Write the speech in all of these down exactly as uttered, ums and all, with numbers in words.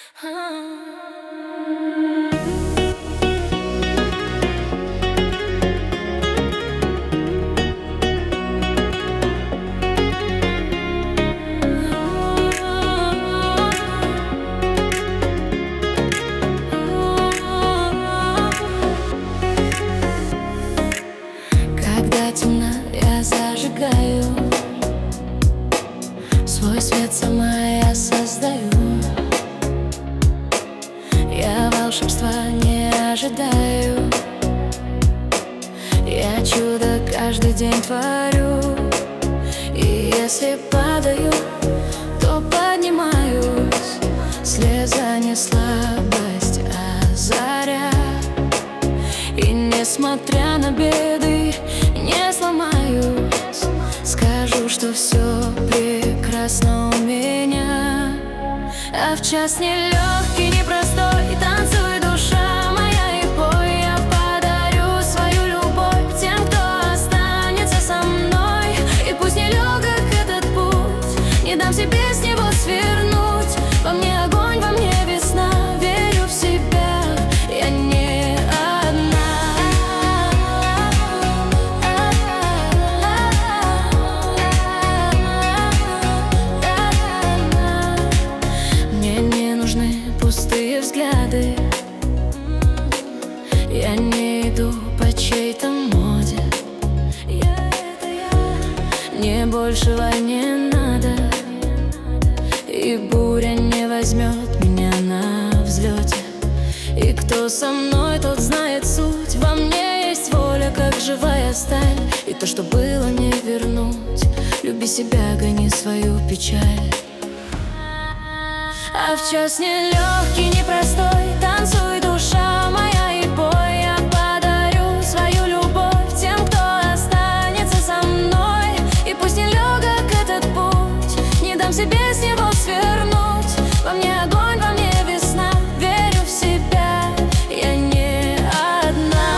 Когда темно, я зажигаю свой свет, сама я создаю. Я волшебства не ожидаю, я чудо каждый день творю. И если падаю, то поднимаюсь. Слеза не слабость, а заря. И несмотря на беды, не сломаюсь. Скажу, что все прекрасно у меня. А в час нелегкий, непростой танцуй, душа моя, и пой. Я подарю свою любовь тем, кто останется со мной. И пусть нелегок этот путь, не дам себе с него свернуть. Во мне огонь, во мне весна, верю в себя, я не одна. Мне не нужны пустые взгляды, я не иду по чьей-то моде. Я — это я. Мне большего не надо, и буря не возьмет меня на взлете. И кто со мной, тот знает суть. Во мне есть воля, как живая сталь, и то, что было, не вернуть. Люби себя, гони свою печаль. А в час нелегкий, непростой танцуй, душа моя, и пой. Я подарю свою любовь тем, кто останется со мной. И пусть нелегок этот путь, не дам себе с него свернуть. Во мне огонь, во мне весна, верю в себя, я не одна.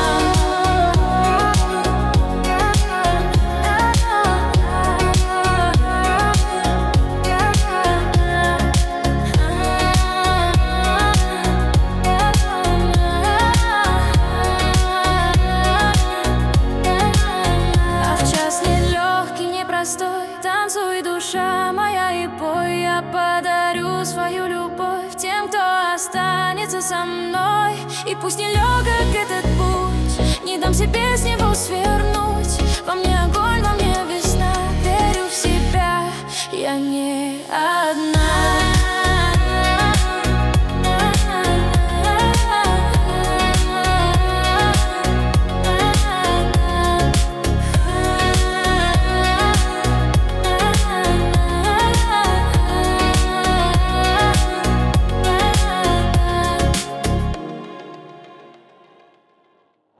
А в час нелегкий, непростой танцуй, душа моя, и пой. Я подарю свою любовь тем, кто останется со мной. И пусть нелегок этот путь, не дам себе с него свернуть. Во мне огонь.